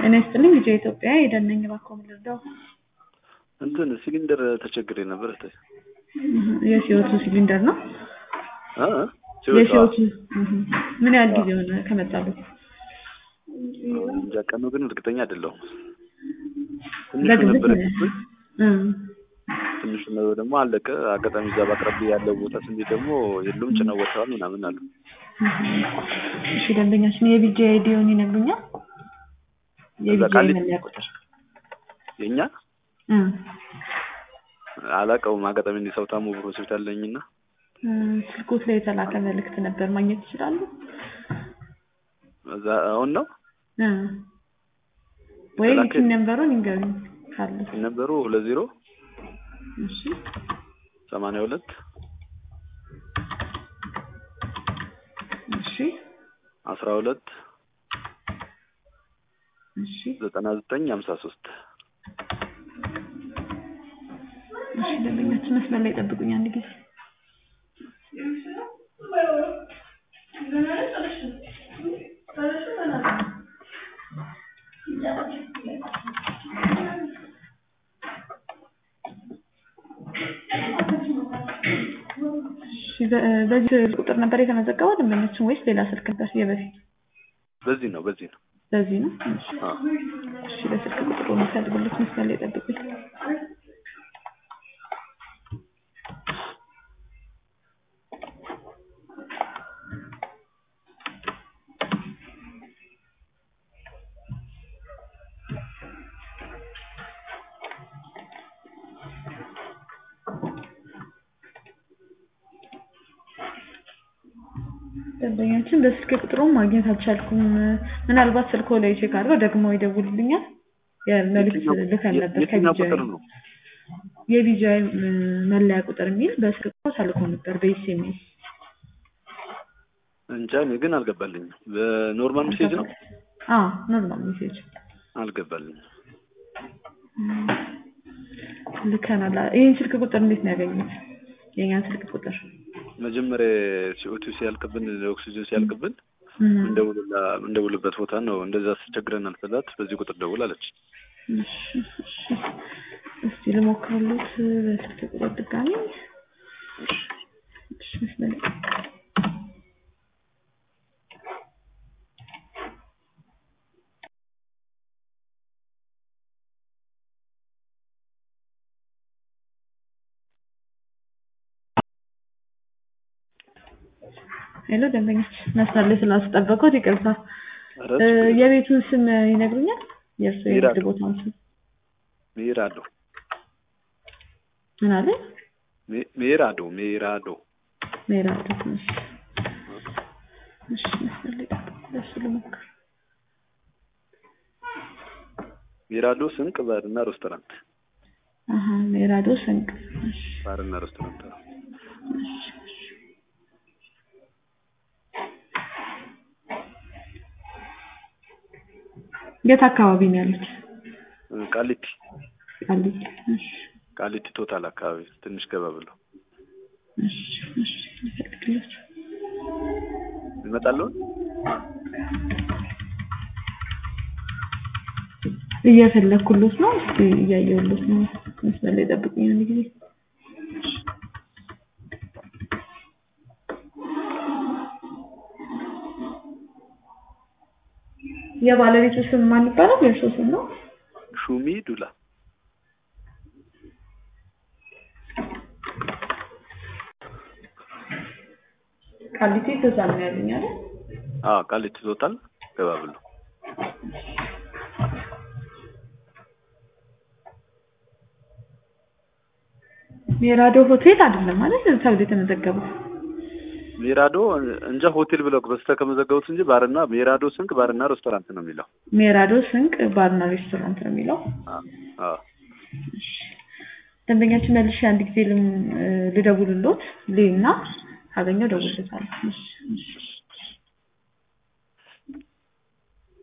እኔ ስትልኝ ልጅ ኢትዮጵያ የደነኝ ባኮም ልርዳው እንትን ሲሊንደር ተቸግሬ ነበር እቴ የሲኦቱ ሲሊንደር ነው የሲኦቱ ምን ያህል ጊዜ ሆነ ከመጣሉት እንጃ ቀኑ ግን እርግጠኛ አይደለሁም ትንሽ ነበር ትንሽ ነው ደግሞ አለቀ አጋጣሚ እዛ ባቅረብ ያለው ቦታ ስንዴ ደግሞ የሉም ጭነው ወጣው ምናምን አሉ እሺ ደንበኛችን የቢጂ አይዲውን ይነግሩኛል የቢጂ መለያ ቁጥር የኛ አላቀውም አጋጣሚ እንዲሰው ታሙ ሆስፒታል ነኝና ስልኮት ላይ የተላከ መልእክት ነበር ማግኘት ይችላሉ እዛ አሁን ነው ወይ ኪን ነምበሩን ይንገሩኝ ካለ ነምበሩ 20 እሺ 82 እሺ 12 እሺ 9953 እሺ ደንበኛችን መስመር ላይ ጠብቁኝ አንድ ጊዜ በዚህ ቁጥር ነበር የተመዘገበው ደንበኛችን ወይስ ሌላ ስልክ ነበር የበፊት በዚህ ነው እሺ ለስልክ ቁጥሩ መስፈልጉልኝ መስመር ላይ ጠብቁኝ ደንበኛችን በስልክ ቁጥሩ ማግኘት አልቻልኩም ምናልባት ስልኮ ላይ ቼክ አድርገው ደግሞ ይደውልልኛል የመልእክት ልከን ነበር የቢጂ መለያ ቁጥር የሚል በስልክ ቁጥሩ ተልኮ ነበር በኤስኤምኤስ እንጃ እኔ ግን አልገባልኝም በኖርማል ሜሴጅ ነው ኖርማል ሜሴጅ አልገባልኝም ልከናል ይሄን ስልክ ቁጥር እንዴት ነው ያገኙት የኛን ስልክ ቁጥር መጀመሪያ ሲኦቱ ሲያልቅብን ኦክሲጅን ሲያልቅብን እንደውልበት ቦታ ነው እንደዛ ተቸግረናል ስላት በዚህ ቁጥር ደውል አለች እስቲ ልሞክርልት በስልክ ቁጥር ድጋሚ እሺ መስመር ሄሎ ደንበኞች መስመር ላይ ስላስጠበቁት ይቅርታ የቤቱን ስም ይነግሩኛል የእርሱ የቤት ቦታውን ስም ሚራዶ ምን አለ ሚራዶ እሺ መስመር ላይ እሱ ልሞክር ሚራዶ ስንቅ ባርና ሬስቶራንት ሚራዶ ስንቅ ባርና ሬስቶራንት የት አካባቢ ነው ያሉት ቃሊቲ ቶታል አካባቢ ትንሽ ገባ ብሎ እሺ ይመጣሉ እየፈለኩልዎት ነው እስቲ እያየሁልዎት ነው መስመር ላይ ጠብቁኝ አንድ ጊዜ የባለቤቱ ስም ማን ይባላል የእርሱ ስም ነው ሹሚ ዱላ ቃሊቲ ቶታል ነው ያለኝ አይደል ቃሊቲ ቶታል ገባ ብሎ ሚራዶ ሆቴል አይደለም ማለት ተብሎ የተመዘገበው ሚራዶ እንጃ ሆቴል ብለው በስተከመዘገቡት እንጂ ባርና ሚራዶ ስንቅ ባርና ሬስቶራንት ነው የሚለው ሚራዶ ስንቅ ባርና ሬስቶራንት ነው የሚለው ደንበኛችን መልሼ አንድ ጊዜ ልደውልልዎት ሌና ካገኘው ደውልልዎታለሁ